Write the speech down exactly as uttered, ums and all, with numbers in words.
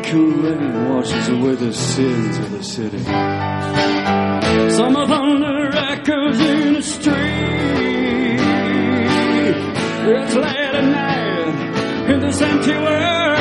cool rain washes away the sins of the city. Summer thunder echoes in the street. It's late at night in this empty world.